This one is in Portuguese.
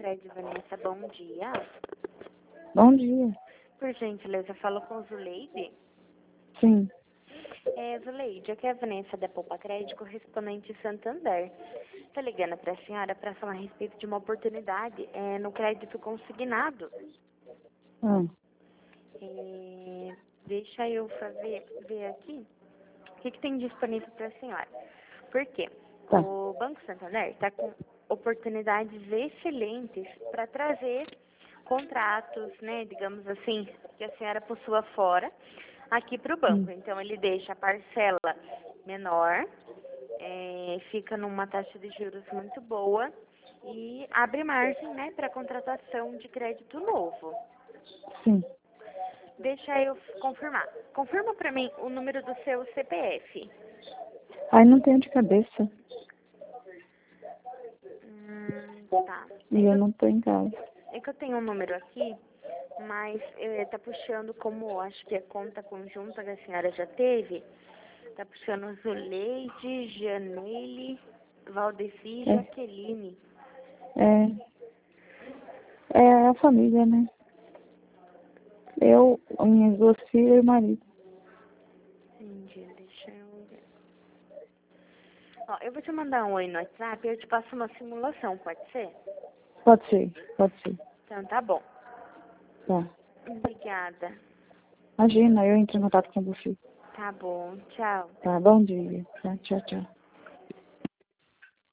Crédito Vanessa, bom dia. Bom dia. Por gentileza, falo com Zuleide. Sim. Zuleide, aqui é a Vanessa da Poupa Crédito, correspondente Santander. Estou ligando para a senhora para falar a respeito de uma oportunidade no crédito consignado. Ah, Deixa eu ver aqui o que tem disponível para a senhora. Por quê? tá. O Banco Santander está com oportunidades excelentes para trazer contratos, né, digamos assim, que a senhora possua fora, aqui para o banco. Então, ele deixa a parcela menor, fica numa taxa de juros muito boa e abre margem, né, para contratação de crédito novo. Sim. Deixa eu confirmar. Confirma para mim o número do seu CPF. Aí não tenho de cabeça. Tá. E eu não tô em casa. É que eu tenho um número aqui, mas tá puxando como, acho que é conta conjunta que a senhora já teve. Tá puxando Zuleide, Janelle, Valdeci e Jaqueline. É a família, né? Eu, minhas duas filhas e o marido. Entendi, deixa eu ver. Ó, eu vou te mandar um oi no WhatsApp e eu te passo uma simulação, pode ser? Pode ser, pode ser. Então tá bom. Tá. Obrigada. Imagina, eu entro em contato com você. Tá bom, tchau. Tá, bom dia. Tá, tchau, tchau.